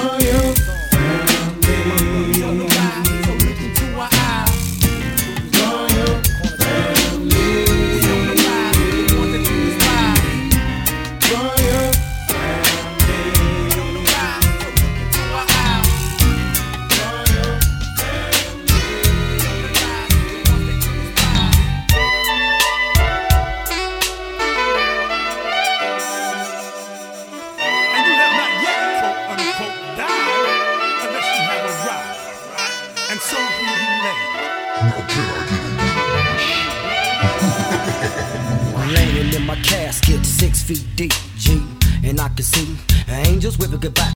Laying in my casket 6 feet deep, G. And I can see angels waving goodbye